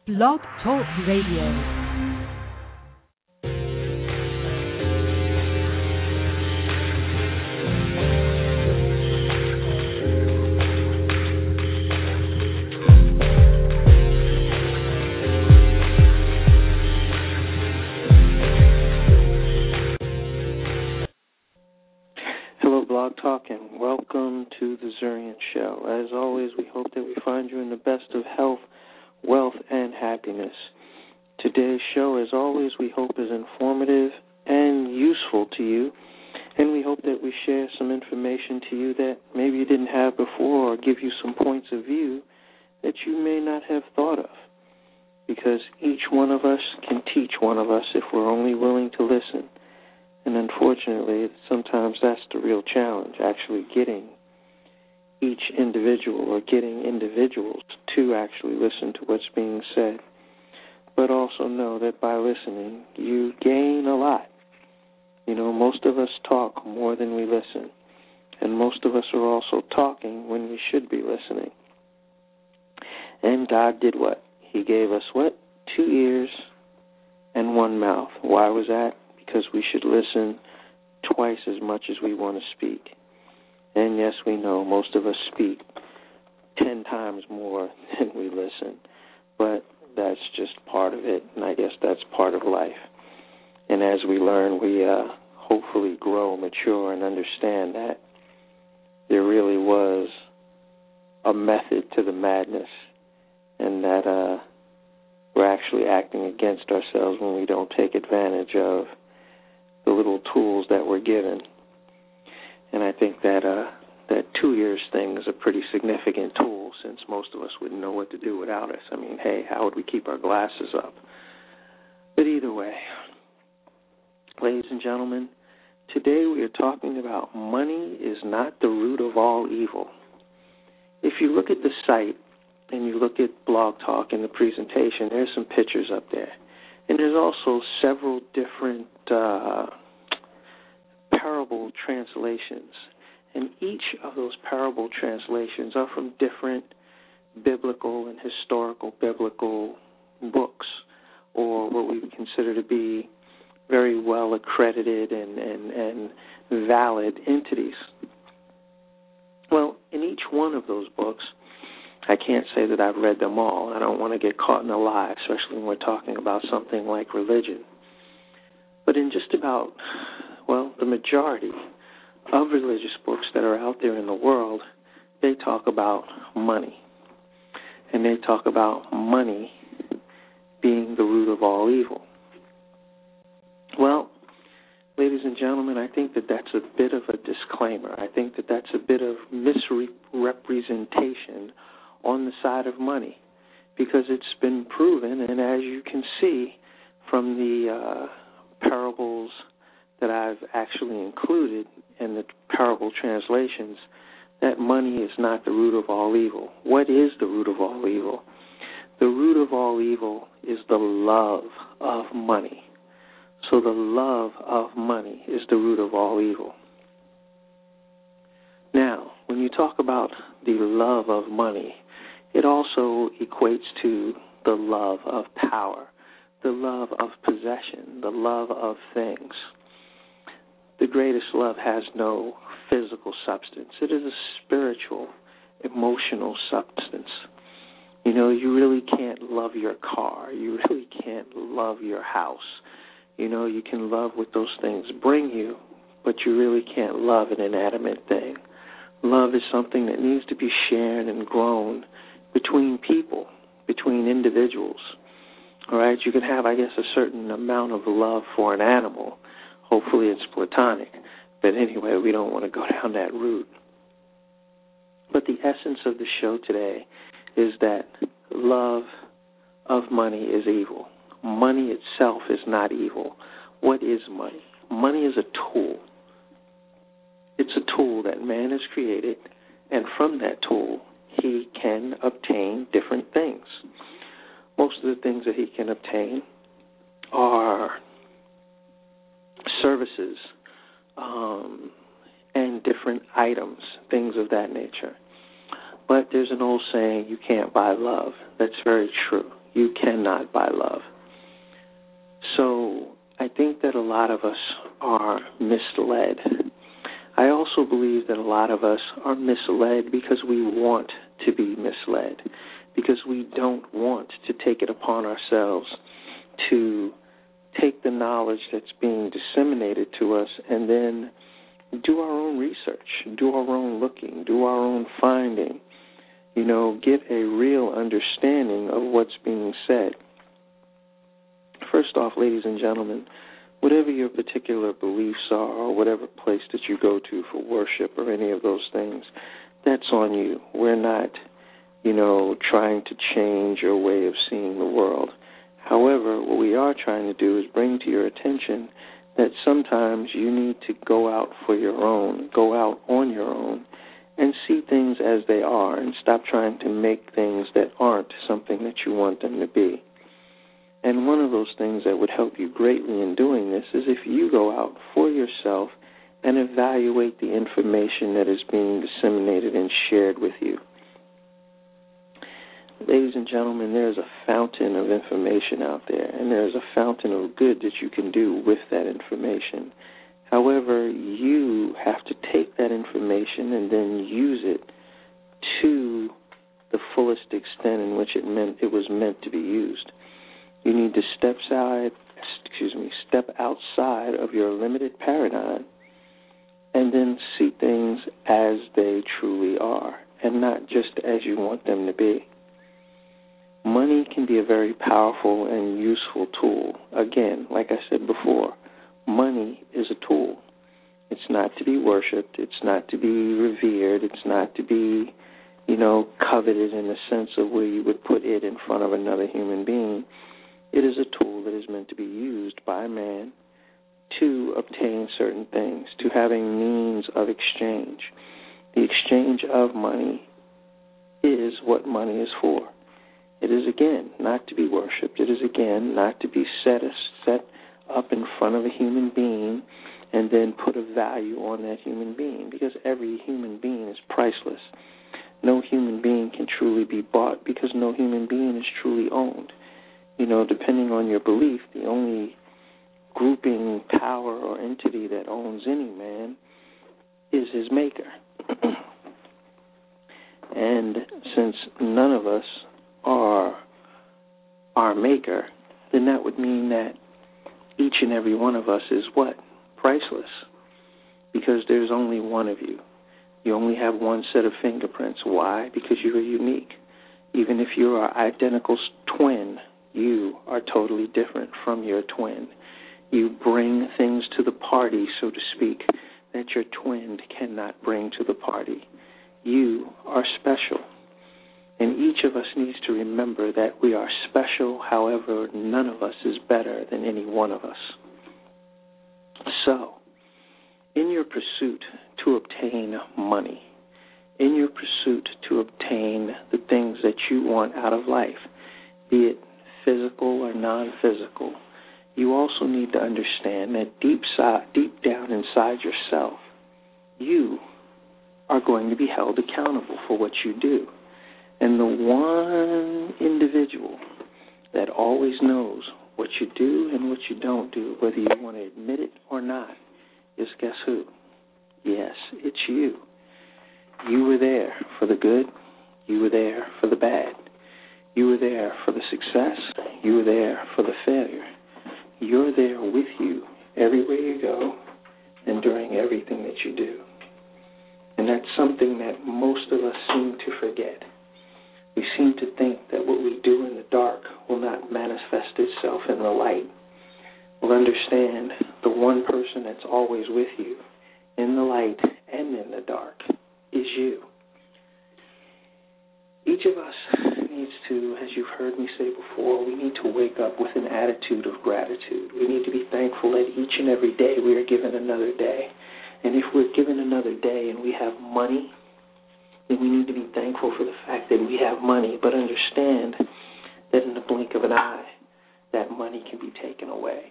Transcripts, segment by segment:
Blog Talk Radio. Blog Talk, and welcome to the Zurian Show. As always, we hope that we find you in the best of health, wealth, and happiness. Today's show, as always, we hope is informative and useful to you, and we hope that we share some information to you that maybe you didn't have before, or give you some points of view that you may not have thought of, because each one of us can teach one of us if we're only willing to listen. And unfortunately, sometimes that's the real challenge, actually getting each individual or getting individuals to actually listen to what's being said. But also know that by listening, you gain a lot. You know, most of us talk more than we listen. And most of us are also talking when we should be listening. And God did what? He gave us what? 2 ears and 1 mouth. Why was that? Because we should listen twice as much as we want to speak. And yes, we know most of us speak 10 times more than we listen. But that's just part of it, and I guess that's part of life. And as we learn, we hopefully grow, mature, and understand that there really was a method to the madness, and that we're actually acting against ourselves when we don't take advantage of the little tools that we're given. And I think that that 2 ears thing is a pretty significant tool, since most of us wouldn't know what to do without us. I mean, hey, how would we keep our glasses up? But either way, ladies and gentlemen, today we are talking about money is not the root of all evil. If you look at the site and you look at Blog Talk in the presentation, there's some pictures up there. And there's also several different parable translations. And each of those parable translations are from different biblical and historical biblical books, or what we would consider to be very well accredited and valid entities. Well, in each one of those books, I can't say that I've read them all. I don't want to get caught in a lie, especially when we're talking about something like religion. But in just about, well, the majority of religious books that are out there in the world, they talk about money. And they talk about money being the root of all evil. Well, ladies and gentlemen, I think that that's a bit of a disclaimer. I think that that's a bit of misrepresentation on the side of money, because it's been proven, and as you can see from the parables that I've actually included in the parable translations, that money is not the root of all evil. What is the root of all evil? The root of all evil is the love of money. So the love of money is the root of all evil. Now, when you talk about the love of money, it also equates to the love of power, the love of possession, the love of things. The greatest love has no physical substance. It is a spiritual, emotional substance. You know, you really can't love your car. You really can't love your house. You know, you can love what those things bring you, but you really can't love an inanimate thing. Love is something that needs to be shared and grown between people, between individuals. All right, you can have, I guess, a certain amount of love for an animal. Hopefully it's platonic. But anyway, we don't want to go down that route. But the essence of the show today is that love of money is evil. Money itself is not evil. What is money? Money is a tool. It's a tool that man has created, and from that tool, he can obtain different things. Most of the things that he can obtain are services and different items, things of that nature. But there's an old saying, you can't buy love. That's very true. You cannot not by love. So I think that a lot of us are misled. I also believe that a lot of us are misled because we want to be misled, because we don't want to take it upon ourselves to take the knowledge that's being disseminated to us and then do our own research, do our own looking, do our own finding, get a real understanding of what's being said. First off, ladies and gentlemen, whatever your particular beliefs are or whatever place that you go to for worship or any of those things, that's on you. We're not, trying to change your way of seeing the world. However, what we are trying to do is bring to your attention that sometimes you need to go out go out on your own, and see things as they are and stop trying to make things that aren't something that you want them to be. And one of those things that would help you greatly in doing this is if you go out for yourself and evaluate the information that is being disseminated and shared with you. Ladies and gentlemen, there's a fountain of information out there, and there's a fountain of good that you can do with that information. However, you have to take that information and then use it to the fullest extent in which it was meant to be used. You need to step outside of your limited paradigm and then see things as they truly are and not just as you want them to be. Money can be a very powerful and useful tool. Again, like I said before, money is a tool. It's not to be worshipped. It's not to be revered. It's not to be, coveted in the sense of where you would put it in front of another human being. It is a tool that is meant to be used by man to obtain certain things, to having means of exchange. The exchange of money is what money is for. It is, again, not to be worshipped. It is, again, not to be set up in front of a human being and then put a value on that human being, because every human being is priceless. No human being can truly be bought because no human being is truly owned. Depending on your belief, the only grouping, power, or entity that owns any man is his maker. And since none of us are our maker, then that would mean that each and every one of us is what? Priceless. Because there's only one of you. You only have one set of fingerprints. Why? Because you are unique. Even if you are identical twin, you are totally different from your twin. You bring things to the party, so to speak, that your twin cannot bring to the party. You are special. And each of us needs to remember that we are special. However, none of us is better than any one of us. So, in your pursuit to obtain money, in your pursuit to obtain the things that you want out of life, be it physical or non-physical, you also need to understand that deep down inside yourself, you are going to be held accountable for what you do. And the one individual that always knows what you do and what you don't do, whether you want to admit it or not, is guess who? Yes, it's you. You were there for the good. You were there for the bad. You were there for the success. You were there for the failure. You're there with you everywhere you go and during everything that you do. And that's something that most of us seem to forget. We seem to think that what we do in the dark will not manifest itself in the light. Well, understand, the one person that's always with you in the light and in the dark is you. Each of us needs to, as you've heard me say before, we need to wake up with an attitude of gratitude. We need to be thankful that each and every day we are given another day. And if we're given another day and we have money, then we need to be thankful for the fact that we have money, but understand that in the blink of an eye, that money can be taken away.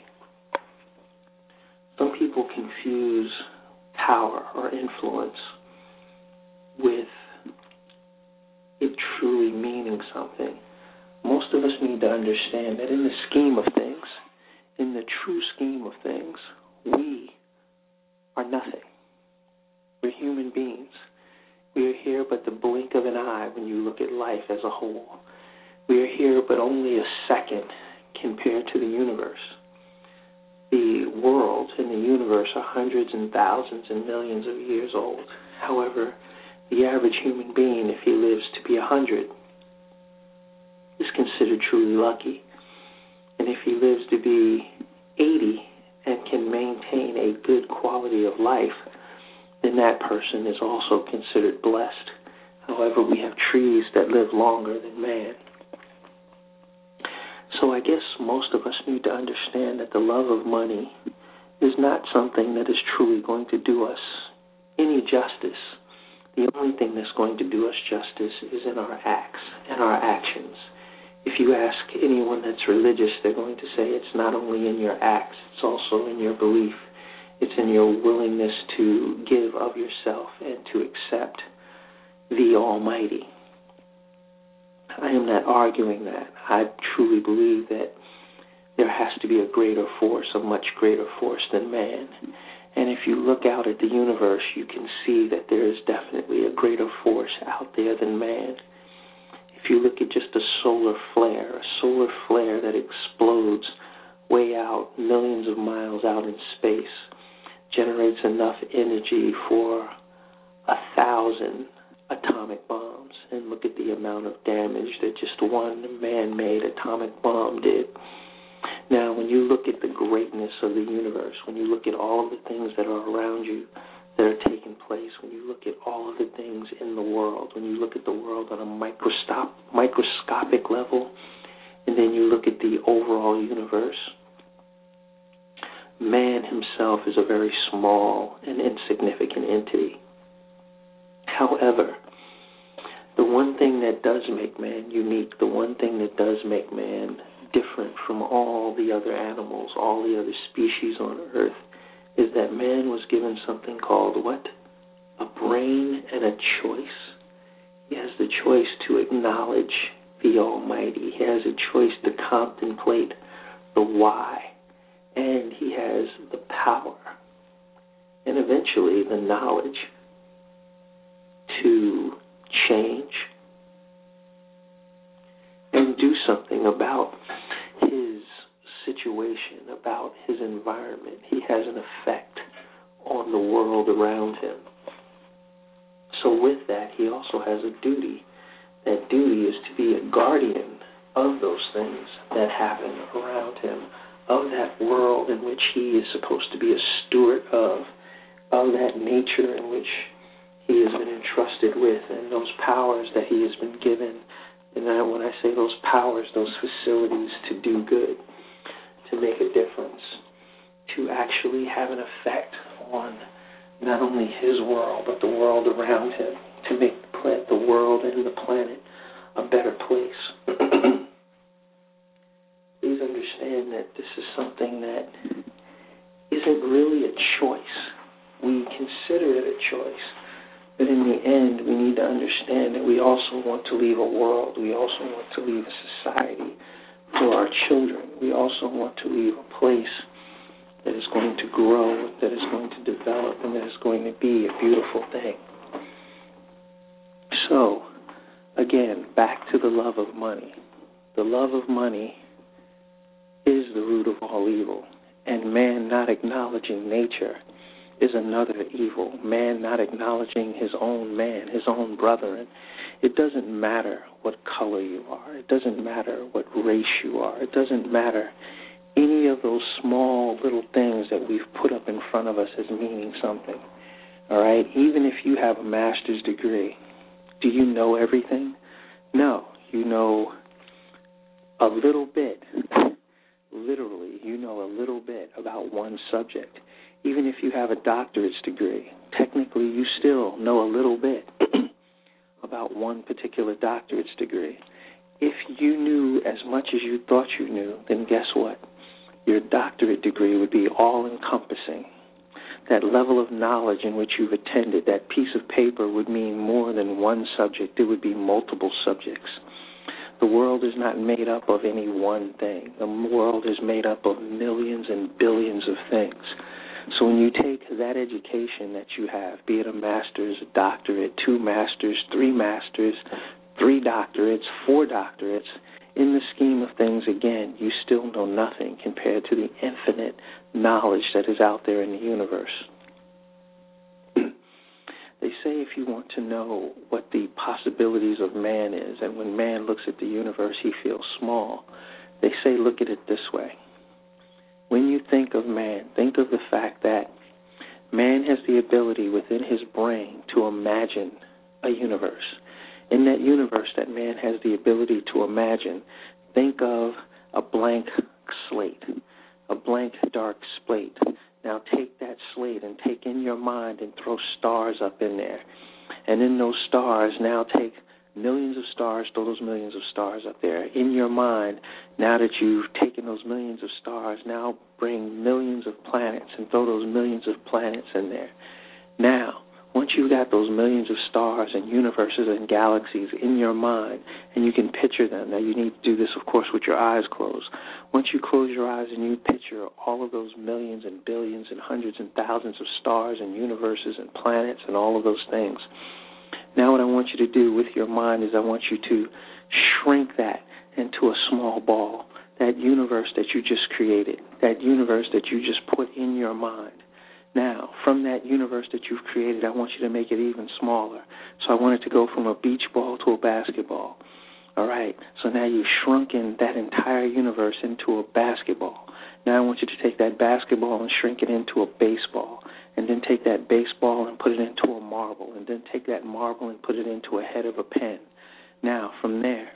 Some people confuse power or influence with it truly meaning something. Most most of us need to understand that in the scheme of things, in the true scheme of things, we are nothing. We're human beings. We are here but the blink of an eye when you look at life as a whole. We are here but only a second compared to the universe. The world and the universe are hundreds and thousands and millions of years old. However, the average human being, if he lives to be 100, is considered truly lucky. And if he lives to be 80 and can maintain a good quality of life, then that person is also considered blessed. However, we have trees that live longer than man. So I guess most of us need to understand that the love of money is not something that is truly going to do us any justice. The only thing that's going to do us justice is in our acts and our actions. If you ask anyone that's religious, they're going to say it's not only in your acts, it's also in your belief. It's in your willingness to give of yourself and to accept the Almighty. I am not arguing that. I truly believe that there has to be a greater force, a much greater force than man. And if you look out at the universe, you can see that there is definitely a greater force out there than man. If you look at just a solar flare that explodes way out, millions of miles out in space, generates enough energy for 1,000 atomic bombs, and look at the amount of damage that just one man-made atomic bomb did. Now, when you look at the greatness of the universe, when you look at all of the things that are around you that are taking place, when you look at all of the things in the world, when you look at the world on a microscopic level, and then you look at the overall universe, man himself is a very small and insignificant entity. However, the one thing that does make man unique, the one thing that does make man different from all the other animals, all the other species on Earth, is that man was given something called what? A brain and a choice. He has the choice to acknowledge the Almighty. He has a choice to contemplate the why. And he has the power and eventually the knowledge to change and do something about his situation, about his environment. He has an effect on the world around him. So with that, he also has a duty. That duty is to be a guardian of those things that happen around him, of that world in which he is supposed to be a steward of that nature in which he has been entrusted with, and those powers that he has been given. And when I say those powers, those facilities to do good, to make a difference, to actually have an effect on not only his world, but the world around him, to make the world and the planet a better place. Please understand that this is something that isn't really a choice. We consider it a choice. But in the end, we need to understand that we also want to leave a world. We also want to leave a society for our children. We also want to leave a place that is going to grow, that is going to develop, and that is going to be a beautiful thing. So, again, back to the love of money. The love of money is the root of all evil, and man not acknowledging nature is another evil. Man not acknowledging his own man, his own brethren. It doesn't matter what color you are. It doesn't matter what race you are. It doesn't matter any of those small little things that we've put up in front of us as meaning something. All right? Even if you have a master's degree, do you know everything? No. You know a little bit. Literally, you know a little bit about one subject. Even if you have a doctorate's degree, technically you still know a little bit about one particular doctorate's degree. If you knew as much as you thought you knew, then guess what? Your doctorate degree would be all-encompassing. That level of knowledge in which you've attended, that piece of paper would mean more than one subject. It would be multiple subjects. The world is not made up of any one thing. The world is made up of millions and billions of things. So when you take that education that you have, be it a master's, a doctorate, 2 masters, 3 masters, 3 doctorates, 4 doctorates, in the scheme of things, again, you still know nothing compared to the infinite knowledge that is out there in the universe. They say if you want to know what the possibilities of man is, and when man looks at the universe, he feels small, they say look at it this way. When you think of man, think of the fact that man has the ability within his brain to imagine a universe. In that universe that man has the ability to imagine, think of a blank slate, a blank dark slate. Now take that slate and take in your mind and throw stars up in there. And in those stars, now take millions of stars, throw those millions of stars up there. In your mind, now that you've taken those millions of stars, now bring millions of planets and throw those millions of planets in there. Now, once you've got those millions of stars and universes and galaxies in your mind, and you can picture them, now you need to do this, of course, with your eyes closed. Once you close your eyes and you picture all of those millions and billions and hundreds and thousands of stars and universes and planets and all of those things, now what I want you to do with your mind is I want you to shrink that into a small ball, that universe that you just created, that universe that you just put in your mind. Now, from that universe that you've created, I want you to make it even smaller. So I want it to go from a beach ball to a basketball. All right, so now you've shrunken that entire universe into a basketball. Now I want you to take that basketball and shrink it into a baseball, and then take that baseball and put it into a marble, and then take that marble and put it into a head of a pen. Now, from there,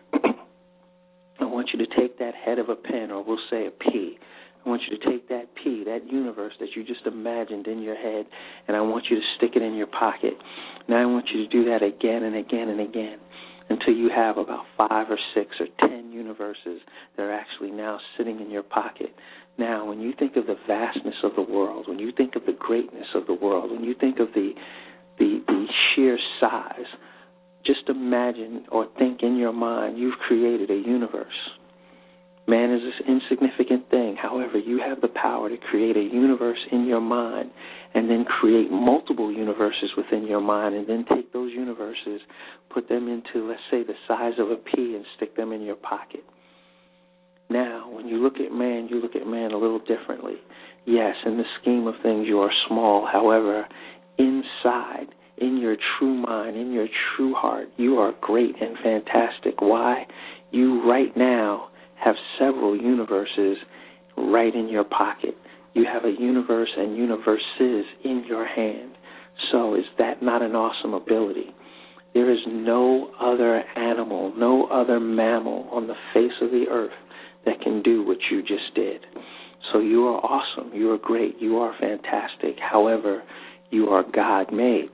I want you to take that head of a pen, or we'll say a P. I want you to take that P, that universe that you just imagined in your head, and I want you to stick it in your pocket. Now I want you to do that again and again and again until you have about 5 or 6 or 10 universes that are actually now sitting in your pocket. Now, when you think of the vastness of the world, when you think of the greatness of the world, when you think of the sheer size, just imagine or think in your mind you've created a universe. Man is an insignificant thing. However, you have the power to create a universe in your mind and then create multiple universes within your mind, and then take those universes, put them into, let's say, the size of a pea and stick them in your pocket. Now, when you look at man, you look at man a little differently. Yes, in the scheme of things, you are small. However, inside, in your true mind, in your true heart, you are great and fantastic. Why? You right now have several universes right in your pocket. You have a universe and universes in your hand. So is that not an awesome ability? There is no other animal, no other mammal on the face of the earth that can do what you just did. So you are awesome. You are great. You are fantastic. However, you are God-made.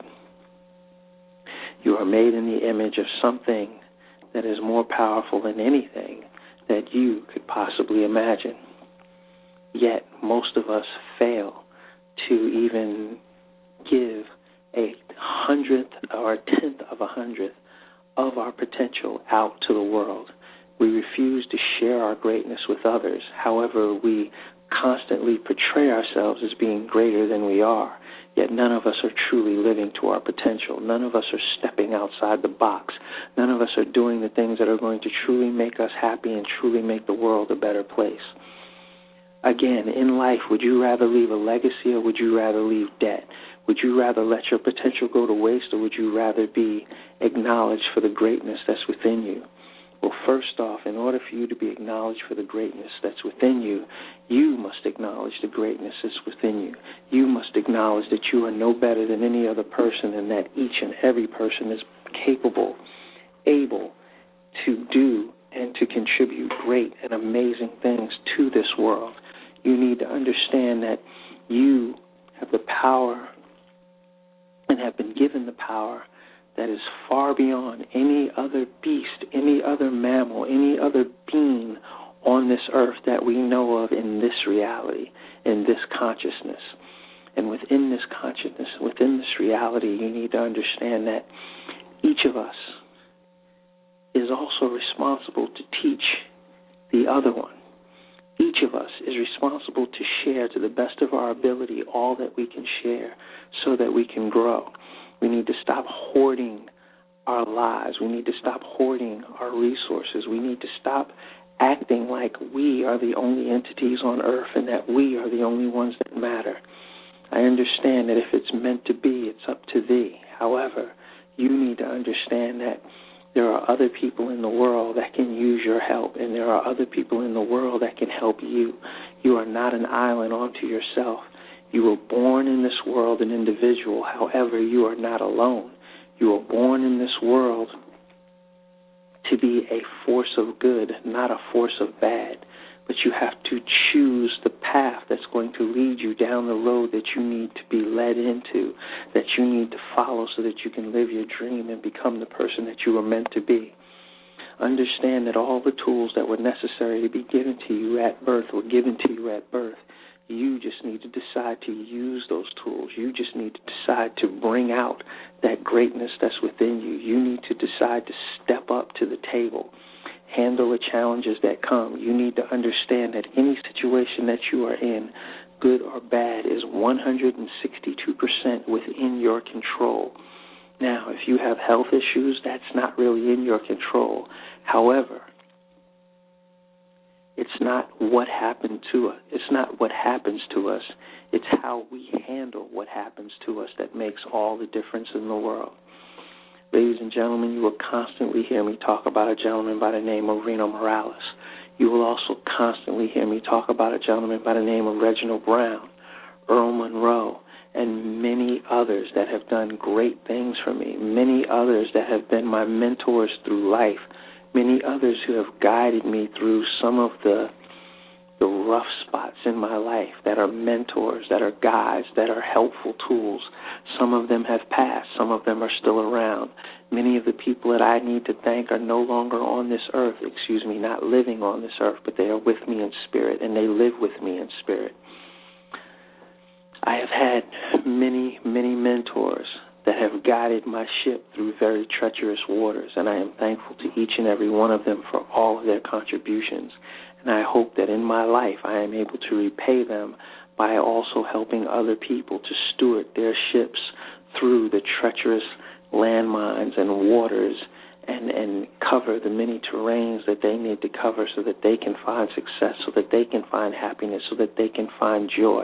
You are made in the image of something that is more powerful than anything that you could possibly imagine. Yet most of us fail to even give 1/100th or 1/10 of 100th of our potential out to the world. We refuse to share our greatness with others. However, we constantly portray ourselves as being greater than we are. Yet none of us are truly living to our potential. None of us are stepping outside the box. None of us are doing the things that are going to truly make us happy and truly make the world a better place. Again, in life, would you rather leave a legacy or would you rather leave debt? Would you rather let your potential go to waste or would you rather be acknowledged for the greatness that's within you? Well, first off, in order for you to be acknowledged for the greatness that's within you, you must acknowledge the greatness that's within you. You must acknowledge that you are no better than any other person and that each and every person is capable, able to do and to contribute great and amazing things to this world. You need to understand that you have the power and have been given the power that is far beyond any other beast, any other mammal, any other being on this earth that we know of in this reality, in this consciousness. And within this consciousness, within this reality, you need to understand that each of us is also responsible to teach the other one. Each of us is responsible to share to the best of our ability all that we can share so that we can grow. We need to stop hoarding our lives. We need to stop hoarding our resources. We need to stop acting like we are the only entities on earth and that we are the only ones that matter. I understand that if it's meant to be, it's up to thee. However, you need to understand that there are other people in the world that can use your help, and there are other people in the world that can help you. You are not an island unto yourself. You were born in this world an individual. However, you are not alone. You were born in this world to be a force of good, not a force of bad. But you have to choose the path that's going to lead you down the road that you need to be led into, that you need to follow so that you can live your dream and become the person that you were meant to be. Understand that all the tools that were necessary to be given to you at birth were given to you at birth. You just need to decide to use those tools. You just need to decide to bring out that greatness that's within you. You need to decide to step up to the table, handle the challenges that come. You need to understand that any situation that you are in, good or bad, is 162% within your control. Now, if you have health issues, that's not really in your control. However, it's not what happened to us. It's not what happens to us. It's how we handle what happens to us that makes all the difference in the world. Ladies and gentlemen, you will constantly hear me talk about a gentleman by the name of Reno Morales. You will also constantly hear me talk about a gentleman by the name of Reginald Brown, Earl Monroe, and many others that have done great things for me, many others that have been my mentors through life, many others who have guided me through some of the rough spots in my life, that are mentors, that are guides, that are helpful tools. Some of them have passed. Some of them are still around. Many of the people that I need to thank are no longer on this earth, not living on this earth, but they are with me in spirit, and they live with me in spirit. I have had many, many mentors that have guided my ship through very treacherous waters, and I am thankful to each and every one of them for all of their contributions. And I hope that in my life I am able to repay them by also helping other people to steward their ships through the treacherous landmines and waters and cover the many terrains that they need to cover so that they can find success, so that they can find happiness, so that they can find joy.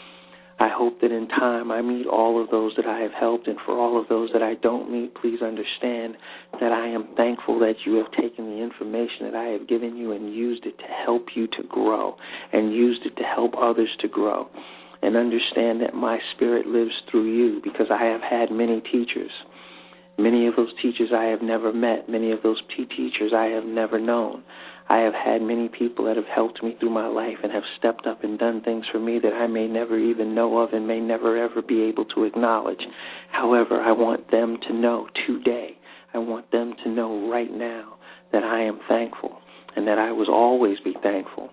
I hope that in time I meet all of those that I have helped, and for all of those that I don't meet, please understand that I am thankful that you have taken the information that I have given you and used it to help you to grow and used it to help others to grow. And understand that my spirit lives through you, because I have had many teachers. Many of those teachers I have never met. Many of those teachers I have never known. I have had many people that have helped me through my life and have stepped up and done things for me that I may never even know of and may never ever be able to acknowledge. However, I want them to know today, I want them to know right now that I am thankful and that I will always be thankful.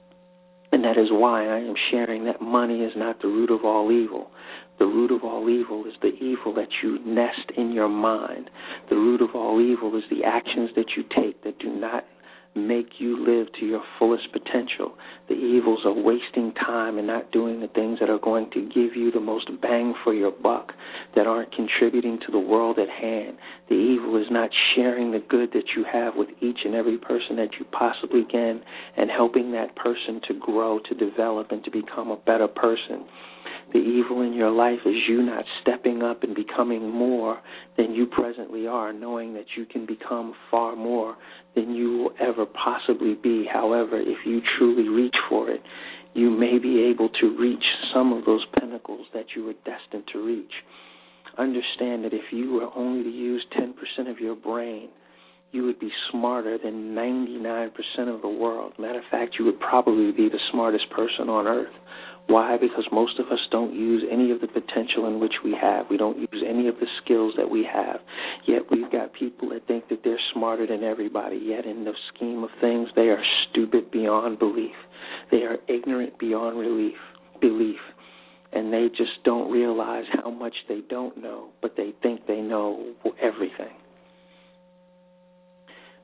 And that is why I am sharing that money is not the root of all evil. The root of all evil is the evil that you nest in your mind. The root of all evil is the actions that you take that do not make you live to your fullest potential. The evils of wasting time and not doing the things that are going to give you the most bang for your buck, that aren't contributing to the world at hand. The evil is not sharing the good that you have with each and every person that you possibly can and helping that person to grow, to develop, and to become a better person. The evil in your life is you not stepping up and becoming more than you presently are, knowing that you can become far more than you will ever possibly be. However, if you truly reach for it, you may be able to reach some of those pinnacles that you were destined to reach. Understand that if you were only to use 10% of your brain, you would be smarter than 99% of the world. Matter of fact, you would probably be the smartest person on earth. Why? Because most of us don't use any of the potential in which we have. We don't use any of the skills that we have. Yet we've got people that think that they're smarter than everybody. Yet in the scheme of things, they are stupid beyond belief. They are ignorant beyond belief. And they just don't realize how much they don't know, but they think they know everything.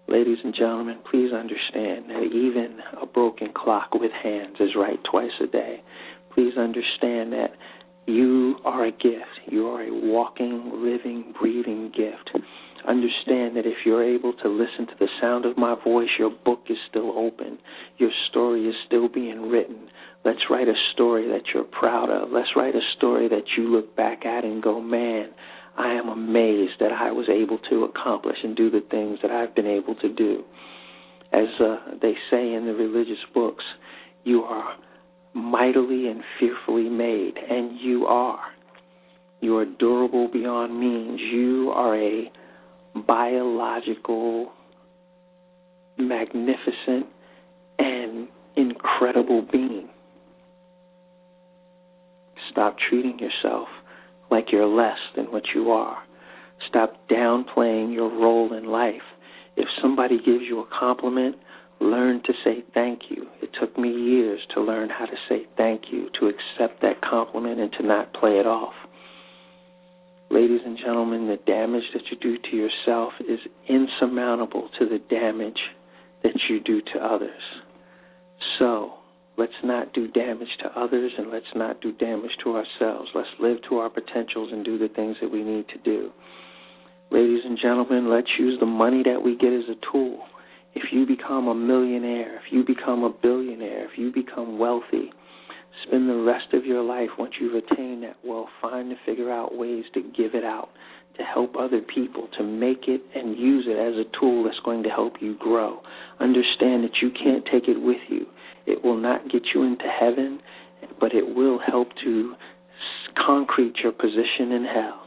Ladies and gentlemen, please understand that even a broken clock with hands is right twice a day. Please understand that you are a gift. You are a walking, living, breathing gift. Understand that if you're able to listen to the sound of my voice, your book is still open. Your story is still being written. Let's write a story that you're proud of. Let's write a story that you look back at and go, man, I am amazed that I was able to accomplish and do the things that I've been able to do. As they say in the religious books, you are mightily and fearfully made, and you are. You are durable beyond means. You are a biological, magnificent, and incredible being. Stop treating yourself like you're less than what you are. Stop downplaying your role in life. If somebody gives you a compliment, learn to say thank you. It took me years to learn how to say thank you, to accept that compliment and to not play it off. Ladies and gentlemen, the damage that you do to yourself is insurmountable to the damage that you do to others. So, let's not do damage to others, and let's not do damage to ourselves. Let's live to our potentials and do the things that we need to do. Ladies and gentlemen, let's use the money that we get as a tool. If you become a millionaire, if you become a billionaire, if you become wealthy, spend the rest of your life, once you've attained that wealth, find and figure out ways to give it out, to help other people, to make it and use it as a tool that's going to help you grow. Understand that you can't take it with you. It will not get you into heaven, but it will help to concrete your position in hell.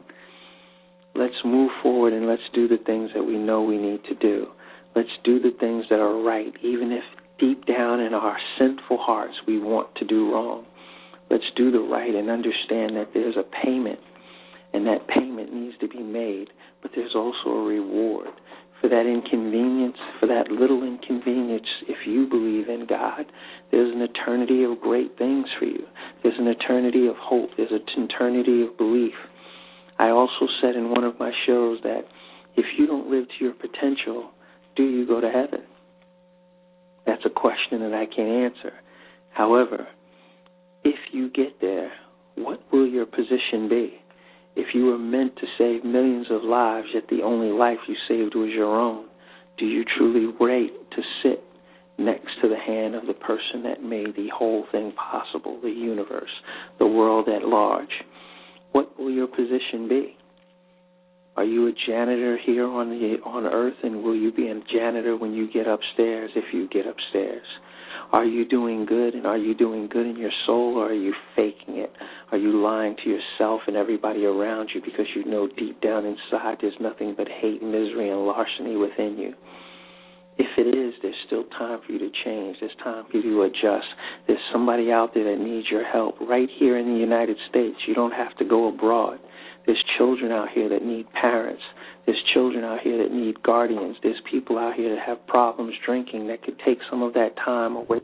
Let's move forward and let's do the things that we know we need to do. Let's do the things that are right, even if deep down in our sinful hearts we want to do wrong. Let's do the right and understand that there's a payment, and that payment needs to be made, but there's also a reward. For that inconvenience, for that little inconvenience, if you believe in God, there's an eternity of great things for you. There's an eternity of hope. There's an eternity of belief. I also said in one of my shows that if you don't live to your potential, do you go to heaven? That's a question that I can't answer. However, if you get there, what will your position be? If you were meant to save millions of lives, yet the only life you saved was your own, do you truly rate to sit next to the hand of the person that made the whole thing possible, the universe, the world at large? What will your position be? Are you a janitor here on earth, and will you be a janitor when you get upstairs, if you get upstairs? Are you doing good, and are you doing good in your soul, or are you faking it? Are you lying to yourself and everybody around you because you know deep down inside there's nothing but hate, misery, and larceny within you? If it is, there's still time for you to change. There's time for you to adjust. There's somebody out there that needs your help right here in the United States. You don't have to go abroad. There's children out here that need parents. There's children out here that need guardians. There's people out here that have problems drinking that could take some of that time away,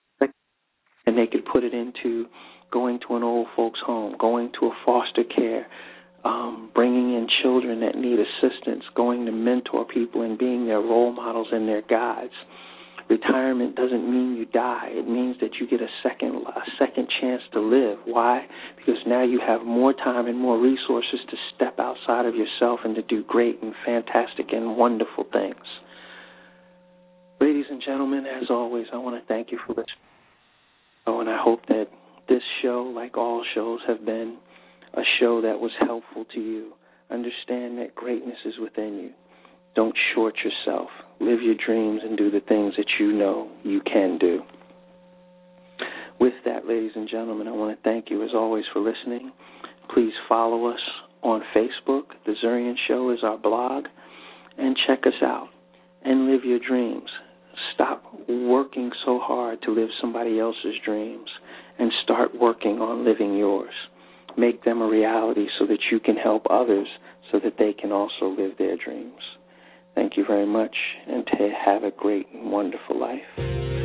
and they could put it into going to an old folks' home, going to a foster care, bringing in children that need assistance, going to mentor people and being their role models and their guides. Retirement doesn't mean you die. It means that you get a second chance to live. Why? Because now you have more time and more resources to step outside of yourself and to do great and fantastic and wonderful things. Ladies and gentlemen, as always, I want to thank you for listening. And I hope that this show, like all shows, have been a show that was helpful to you. Understand that greatness is within you. Don't short yourself. Live your dreams and do the things that you know you can do. With that, ladies and gentlemen, I want to thank you as always for listening. Please follow us on Facebook. The Zurian Show is our blog. And check us out and live your dreams. Stop working so hard to live somebody else's dreams and start working on living yours. Make them a reality so that you can help others so that they can also live their dreams. Thank you very much, and have a great and wonderful life.